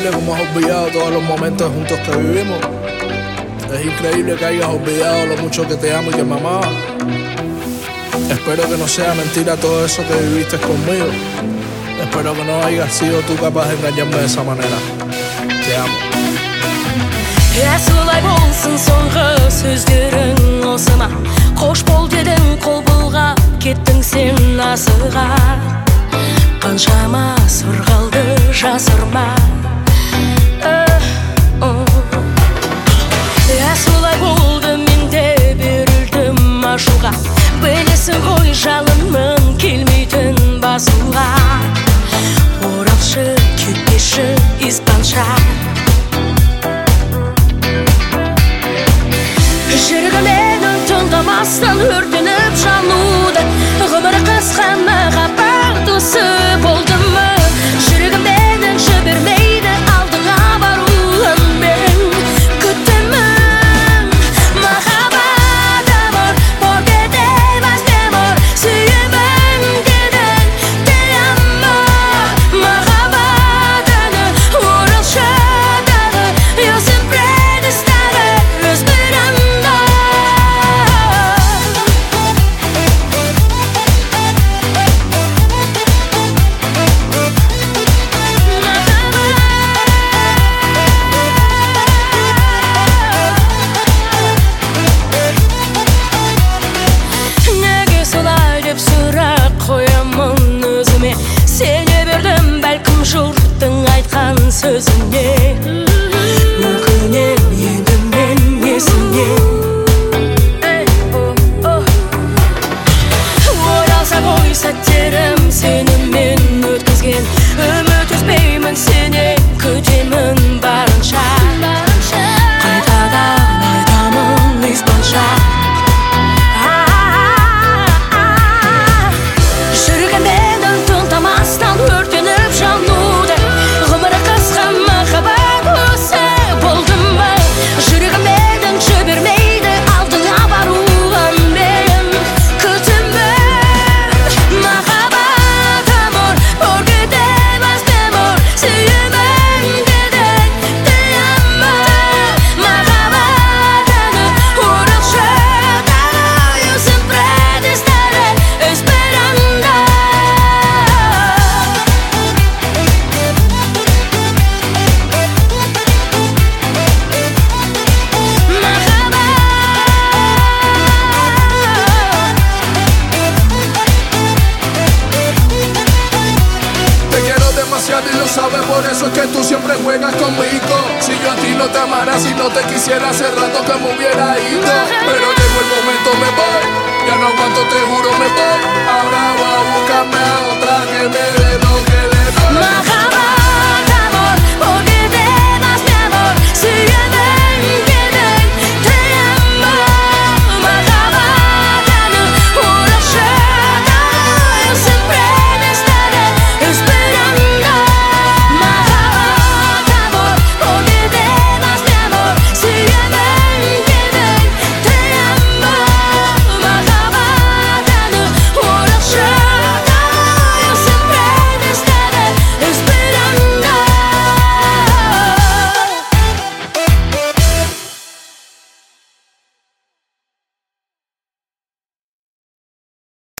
increíble cómo has olvidado todos los momentos juntos que vivimos. Es increíble que hayas olvidado lo mucho que te amo y que me amaba. Espero que no sea mentira todo eso que viviste conmigo. Espero que no hayas sido tú capaz de engañarme de esa manera. Te amo. Солай болсын соңғы сөздерің осы ма? Қош бол дедің қол бұлғап кеттің сен асыға. Қаншама сыр қалды жасырма. Солай болды, мен де берілдім ашуға. Білесің ғой жалынның келмейтін басуға. Оралшы, кетпеші испанша. Жүрегімнің тоңдамастан өртеніп жануды. Ғұмыр қысқа махаббат осы болды ма? Жүрегімнің жібермейді алдыңа баруын мен күтемін. Махаббат amor, porque te vas mi amor. Сүйемін дедің, te amo. Махаббат әні оралшы дағы. Yo siempre estaré esperando. Неге солай деп сұрақ қоямын өзіме. Сене бердім бәлкім жұрттың айтқан сөзіне. Өкінем енді мен несіне. Оралса ғой сәттерім сенімен өткізген. Үміт үзбеймін сенен, күтемін барынша. Қайтадан айтамын испанша. Жүрегімнің тоңдамастан өртеніп жануды. Ғұмыр қысқа махаббат осы болды ма? Жүрегімнің жібермейді алдыңа баруын мен күтемін. Махаббат amor, porque te vas mi amor. Сүйемін дедің, te amo. Махаббат әні оралшы дағы. Yo siempre te estaré esperando. Te quiero demasiado y lo sabes, por eso es que tú siempre juegas conmigo. Si yo a ti no te amara, si no te quisiera, hace rato que me hubiera ido. Pero llegó el momento, me voy. Ya no aguanto, te juro, me voy.